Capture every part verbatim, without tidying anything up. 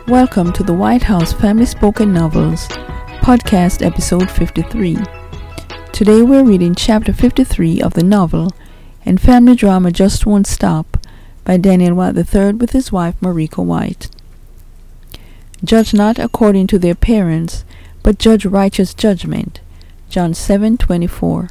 Welcome to the White House Family Spoken Novels, podcast episode fifty-three. Today we're reading chapter fifty-three of the novel, and family drama Just Won't Stop, by Daniel White the third with his wife Mariko White. Judge not according to their appearance, but judge righteous judgment. John seven twenty-four.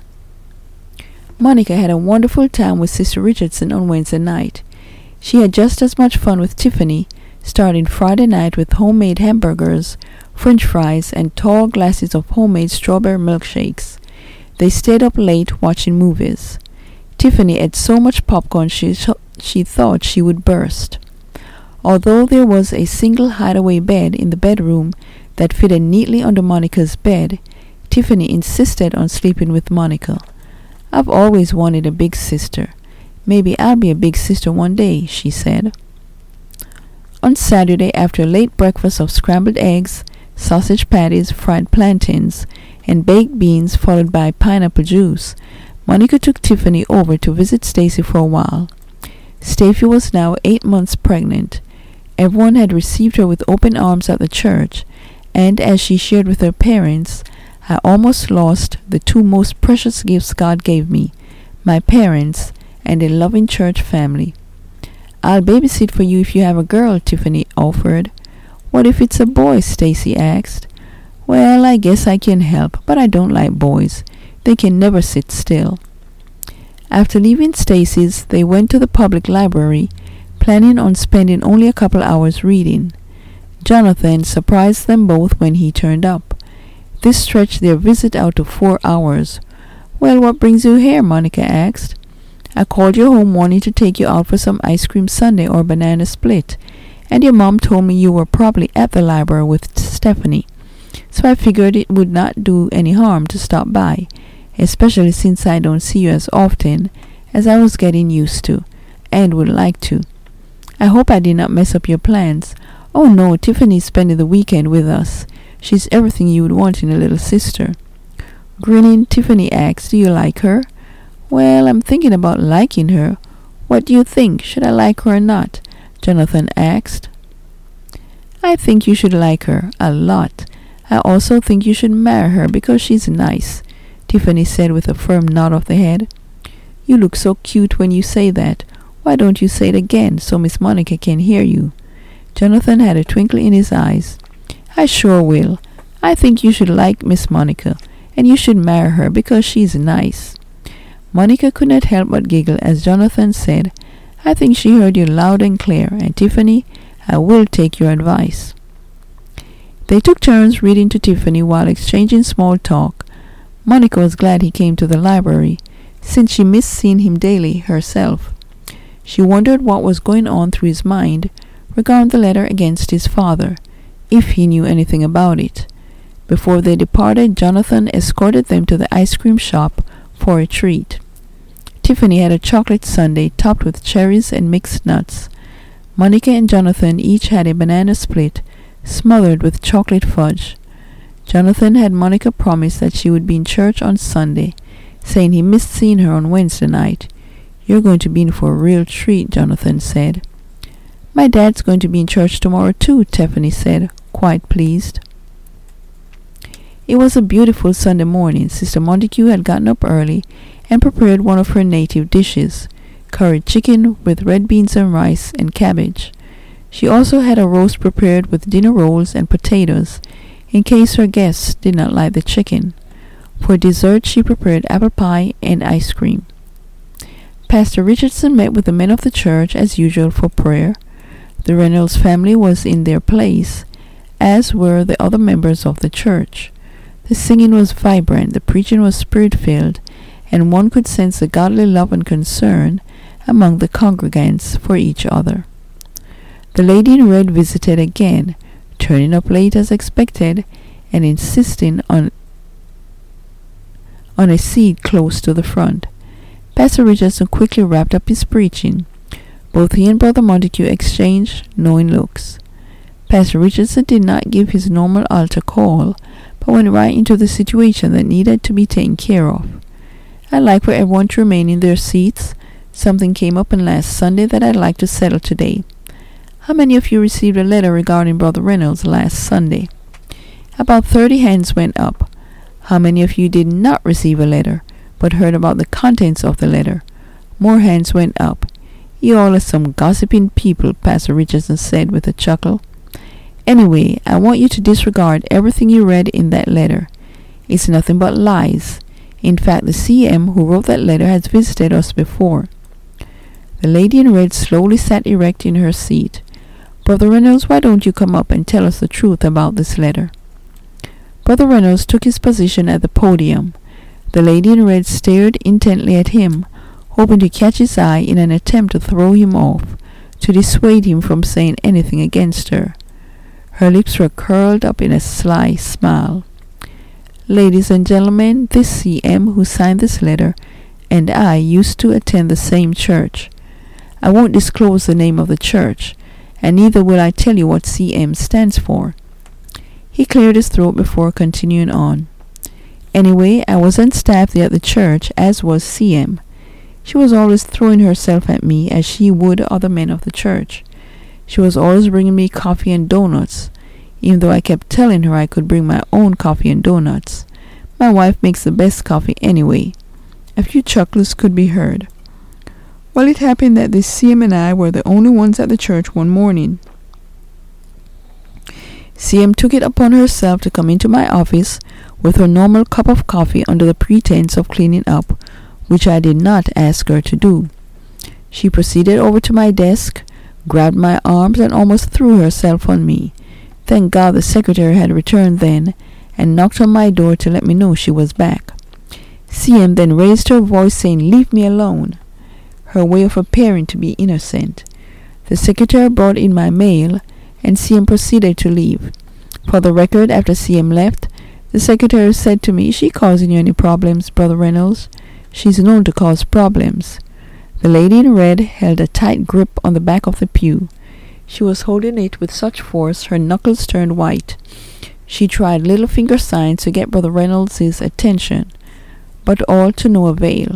Monica had a wonderful time with Sister Richardson on Wednesday night. She had just as much fun with Tiffany, starting Friday night with homemade hamburgers, french fries, and tall glasses of homemade strawberry milkshakes. They stayed up late watching movies. Tiffany ate so much popcorn she, she thought she would burst. Although there was a single hideaway bed in the bedroom that fitted neatly under Monica's bed, Tiffany insisted on sleeping with Monica. "I've always wanted a big sister. Maybe I'll be a big sister one day," she said. On Saturday, after a late breakfast of scrambled eggs, sausage patties, fried plantains, and baked beans followed by pineapple juice, Monica took Tiffany over to visit Stacy for a while. Stacy was now eight months pregnant. Everyone had received her with open arms at the church, and as she shared with her parents, "I almost lost the two most precious gifts God gave me, my parents and a loving church family." "I'll babysit for you if you have a girl," Tiffany offered. "What if it's a boy?" Stacy asked. "Well, I guess I can help, but I don't like boys. They can never sit still." After leaving Stacy's, they went to the public library, planning on spending only a couple hours reading. Jonathan surprised them both when he turned up. This stretched their visit out to four hours. "Well, what brings you here?" Monica asked. "I called you home wanting to take you out for some ice cream sundae or banana split, and your mom told me you were probably at the library with Stephanie. So I figured it would not do any harm to stop by, especially since I don't see you as often as I was getting used to, and would like to. I hope I did not mess up your plans." "Oh no, Tiffany's spending the weekend with us. She's everything you would want in a little sister." Grinning, Tiffany asked, "Do you like her?" "Well, I'm thinking about liking her. What do you think? Should I like her or not?" Jonathan asked. "I think you should like her a lot. I also think you should marry her because she's nice," Tiffany said with a firm nod of the head. "You look so cute when you say that. Why don't you say it again so Miss Monica can hear you?" Jonathan had a twinkle in his eyes. "I sure will. I think you should like Miss Monica, and you should marry her because she's nice." Monica could not help but giggle as Jonathan said, "I think she heard you loud and clear, and Tiffany, I will take your advice." They took turns reading to Tiffany while exchanging small talk. Monica was glad he came to the library, since she missed seeing him daily herself. She wondered what was going on through his mind regarding the letter against his father, if he knew anything about it. Before they departed, Jonathan escorted them to the ice cream shop for a treat. Tiffany had a chocolate sundae topped with cherries and mixed nuts. Monica and Jonathan each had a banana split smothered with chocolate fudge. Jonathan had Monica promise that she would be in church on Sunday, saying he missed seeing her on Wednesday night. "You're going to be in for a real treat," Jonathan said. "My dad's going to be in church tomorrow too," Tiffany said, quite pleased. It was a beautiful Sunday morning. Sister Montague had gotten up early and prepared one of her native dishes, curried chicken with red beans and rice and cabbage. She also had a roast prepared with dinner rolls and potatoes, in case her guests did not like the chicken. For dessert, she prepared apple pie and ice cream. Pastor Richardson met with the men of the church as usual for prayer. The Reynolds family was in their place, as were the other members of the church. The singing was vibrant, the preaching was spirit-filled, and one could sense the godly love and concern among the congregants for each other. The lady in red visited again, turning up late as expected, and insisting on, on a seat close to the front. Pastor Richardson quickly wrapped up his preaching. Both he and Brother Montague exchanged knowing looks. Pastor Richardson did not give his normal altar call, but went right into the situation that needed to be taken care of. "I'd like for everyone to remain in their seats. Something came up on last Sunday that I'd like to settle today. How many of you received a letter regarding Brother Reynolds last Sunday? About thirty hands went up. How many of you did not receive a letter, but heard about the contents of the letter? More hands went up. You all are some gossiping people, Pastor Richardson said with a chuckle. Anyway, I want you to disregard everything you read in that letter. It's nothing but lies. In fact, the C M who wrote that letter has visited us before. The lady in red slowly sat erect in her seat. Brother Reynolds, why don't you come up and tell us the truth about this letter? Brother Reynolds took his position at the podium. The lady in red stared intently at him, hoping to catch his eye in an attempt to throw him off, to dissuade him from saying anything against her. Her lips were curled up in a sly smile. Ladies and gentlemen, this C M who signed this letter and I used to attend the same church. I won't disclose the name of the church, and neither will I tell you what C M stands for. He cleared his throat before continuing on. Anyway, I was on staff there at the church, as was C M. She was always throwing herself at me as she would other men of the church. She was always bringing me coffee and donuts, even though I kept telling her I could bring my own coffee and donuts. My wife makes the best coffee anyway. A few chuckles could be heard. Well, it happened that this C M and I were the only ones at the church one morning. C M took it upon herself to come into my office with her normal cup of coffee under the pretense of cleaning up, which I did not ask her to do. She proceeded over to my desk, grabbed my arms, and almost threw herself on me. Thank God the secretary had returned then, and knocked on my door to let me know she was back. C M then raised her voice, saying, "Leave me alone," her way of appearing to be innocent. The secretary brought in my mail, and C M proceeded to leave. For the record, after C M left, the secretary said to me, "Is she causing you any problems, Brother Reynolds? She's known to cause problems." The lady in red held a tight grip on the back of the pew. She was holding it with such force her knuckles turned white. She tried little finger signs to get Brother Reynolds' attention, but all to no avail.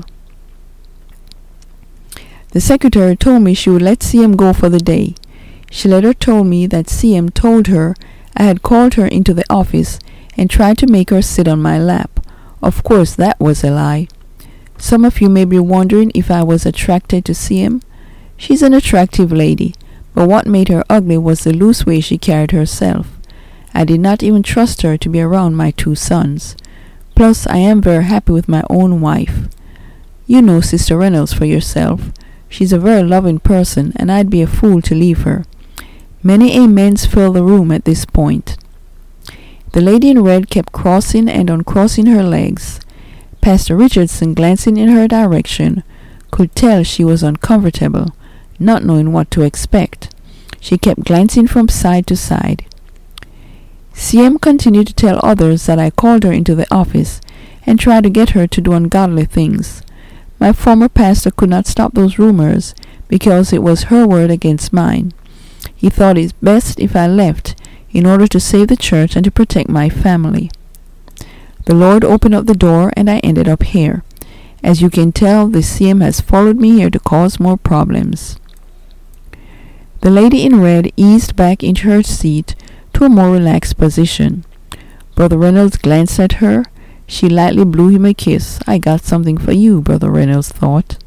The secretary told me she would let C M go for the day. She later told me that C M told her I had called her into the office and tried to make her sit on my lap. Of course, that was a lie. Some of you may be wondering if I was attracted to C M. She's an attractive lady, but what made her ugly was the loose way she carried herself. I did not even trust her to be around my two sons. Plus, I am very happy with my own wife. You know Sister Reynolds for yourself. She's a very loving person, and I'd be a fool to leave her. Many amens filled the room at this point. The lady in red kept crossing and uncrossing her legs. Pastor Richardson, glancing in her direction, could tell she was uncomfortable, not knowing what to expect. She kept glancing from side to side. C M continued to tell others that I called her into the office and tried to get her to do ungodly things. My former pastor could not stop those rumors because it was her word against mine. He thought it best if I left in order to save the church and to protect my family. The Lord opened up the door and I ended up here. As you can tell, the C M has followed me here to cause more problems. The lady in red eased back into her seat to a more relaxed position. Brother Reynolds glanced at her. She lightly blew him a kiss. I got something for you, Brother Reynolds thought.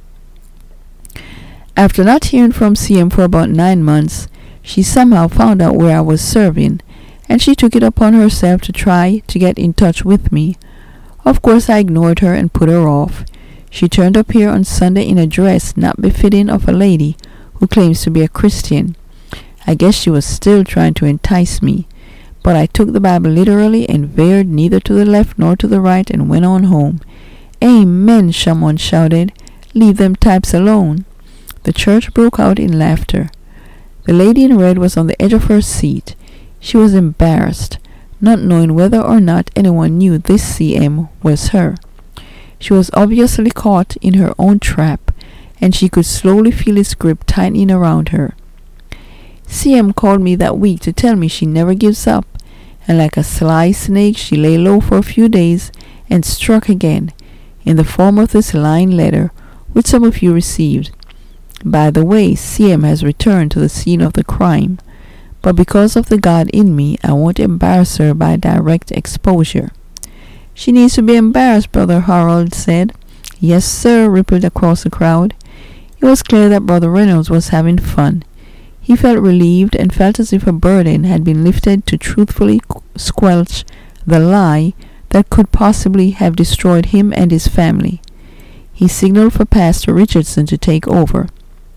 After not hearing from C M for about nine months, she somehow found out where I was serving, and she took it upon herself to try to get in touch with me. Of course, I ignored her and put her off. She turned up here on Sunday in a dress not befitting of a lady who claims to be a Christian. I guess she was still trying to entice me, but I took the Bible literally and veered neither to the left nor to the right and went on home. "Amen," someone shouted. "Leave them types alone." The church broke out in laughter. The lady in red was on the edge of her seat. She was embarrassed, not knowing whether or not anyone knew this C M was her. She was obviously caught in her own trap, and she could slowly feel its grip tightening around her. C M called me that week to tell me she never gives up, and like a sly snake she lay low for a few days and struck again, in the form of this lying letter, which some of you received. By the way, C M has returned to the scene of the crime, but because of the God in me, I won't embarrass her by direct exposure." "She needs to be embarrassed," Brother Harold said. "Yes, sir," rippled across the crowd. It was clear that Brother Reynolds was having fun. He felt relieved and felt as if a burden had been lifted to truthfully squelch the lie that could possibly have destroyed him and his family. He signaled for Pastor Richardson to take over.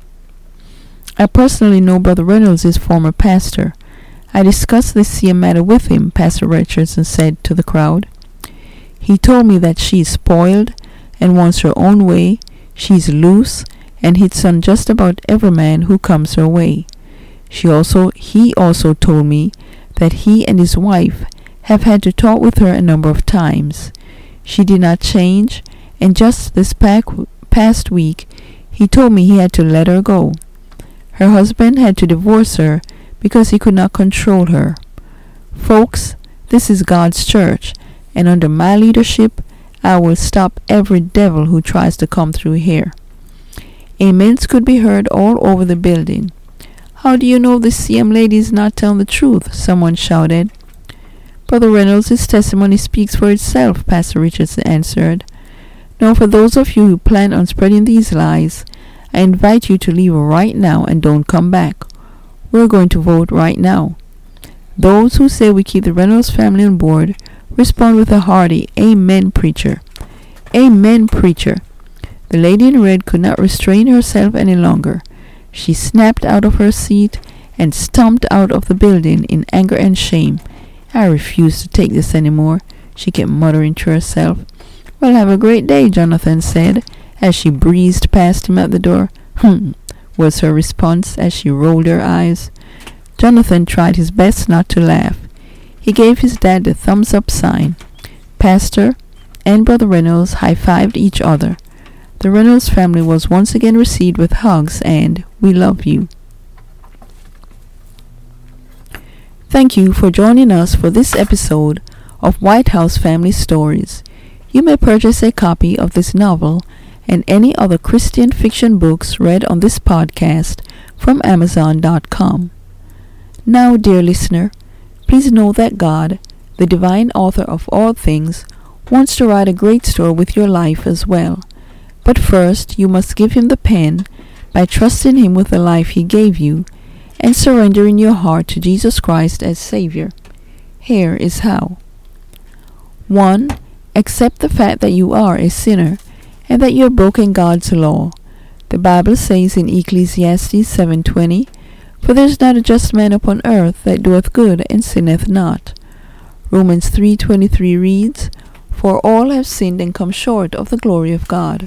"I personally know Brother Reynolds' former pastor. I discussed this C M matter with him," Pastor Richardson said to the crowd. "He told me that she's spoiled and wants her own way, she's loose, and hits on just about every man who comes her way. She also, he also told me that he and his wife have had to talk with her a number of times. She did not change, and just this past week he told me he had to let her go. Her husband had to divorce her because he could not control her. Folks, this is God's church, and under my leadership, I will stop every devil who tries to come through here." Amens could be heard all over the building. "How do you know the C M lady is not telling the truth?" someone shouted. "Brother Reynolds' testimony speaks for itself," Pastor Richardson answered. "Now, for those of you who plan on spreading these lies, I invite you to leave right now and don't come back. We're going to vote right now. Those who say we keep the Reynolds family on board, respond with a hearty Amen, preacher. Amen, preacher." The lady in red could not restrain herself any longer. She snapped out of her seat and stomped out of the building in anger and shame. "I refuse to take this anymore," she kept muttering to herself. "Well, have a great day," Jonathan said, as she breezed past him at the door. "Hm," was her response as she rolled her eyes. Jonathan tried his best not to laugh. He gave his dad the thumbs-up sign. Pastor and Brother Reynolds high-fived each other. The Reynolds family was once again received with hugs and "We love you." Thank you for joining us for this episode of White House Family Stories. You may purchase a copy of this novel and any other Christian fiction books read on this podcast from Amazon dot com. Now, dear listener, please know that God, the divine author of all things, wants to write a great story with your life as well. But first, you must give him the pen by trusting him with the life he gave you and surrendering your heart to Jesus Christ as Savior. Here is how. one. Accept the fact that you are a sinner and that you have broken God's law. The Bible says in Ecclesiastes seven twenty, "For there is not a just man upon earth that doeth good and sinneth not." Romans three twenty-three reads, "For all have sinned and come short of the glory of God."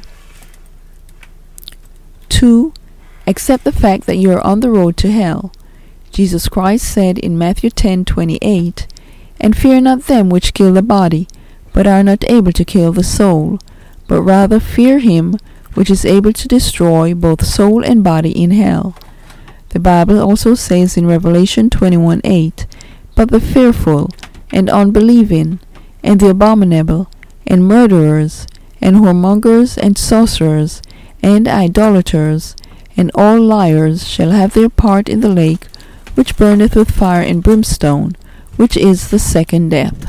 two. Accept the fact that you are on the road to hell. Jesus Christ said in Matthew ten twenty-eight, "And fear not them which kill the body, but are not able to kill the soul, but rather fear him which is able to destroy both soul and body in hell." The Bible also says in Revelation twenty-one eight, "But the fearful, and unbelieving, and the abominable, and murderers, and whoremongers, and sorcerers, and idolaters, and all liars shall have their part in the lake which burneth with fire and brimstone, which is the second death."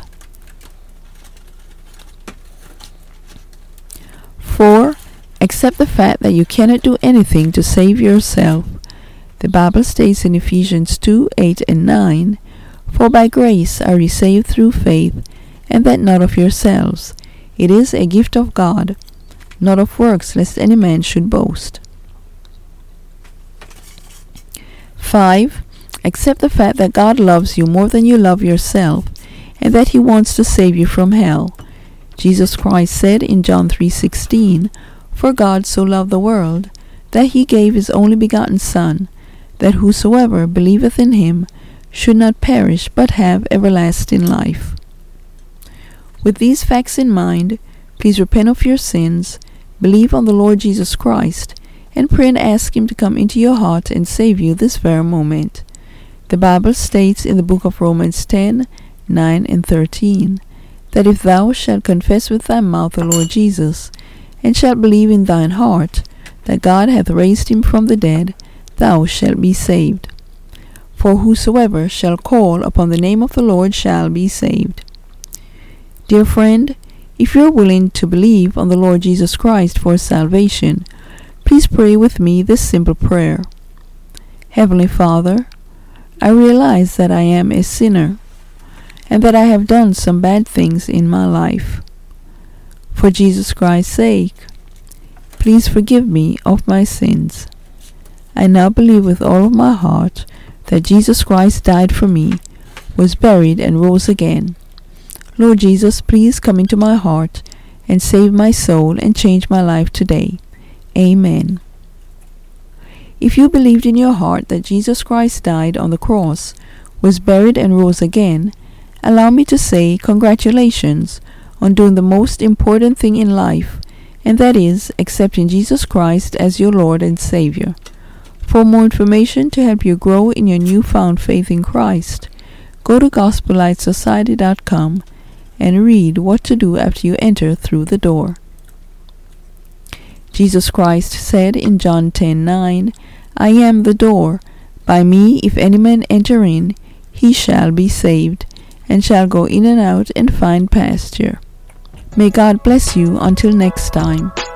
four. Accept the fact that you cannot do anything to save yourself. The Bible states in Ephesians two eight and nine, "For by grace are ye saved through faith, and that not of yourselves. It is a gift of God, not of works, lest any man should boast." five. Accept the fact that God loves you more than you love yourself, and that he wants to save you from hell. Jesus Christ said in John three sixteen, "For God so loved the world, that he gave his only begotten Son, that whosoever believeth in him should not perish, but have everlasting life." With these facts in mind, please repent of your sins, believe on the Lord Jesus Christ, and pray and ask him to come into your heart and save you this very moment. The Bible states in the book of Romans ten nine and thirteen, that if thou shalt confess with thy mouth the Lord Jesus, and shalt believe in thine heart that God hath raised him from the dead, thou shalt be saved. For whosoever shall call upon the name of the Lord shall be saved. Dear friend, if you are willing to believe on the Lord Jesus Christ for salvation, please pray with me this simple prayer. Heavenly Father, I realize that I am a sinner and that I have done some bad things in my life. For Jesus Christ's sake, please forgive me of my sins. I now believe with all of my heart that Jesus Christ died for me, was buried, and rose again. Lord Jesus, please come into my heart and save my soul and change my life today. Amen. If you believed in your heart that Jesus Christ died on the cross, was buried, and rose again, allow me to say congratulations on doing the most important thing in life, and that is accepting Jesus Christ as your Lord and Savior. For more information to help you grow in your newfound faith in Christ, go to gospel light society dot com and read what to do after you enter through the door. Jesus Christ said in John ten nine, I am the door. By me if any man enter in, he shall be saved, and shall go in and out and find pasture. May God bless you until next time.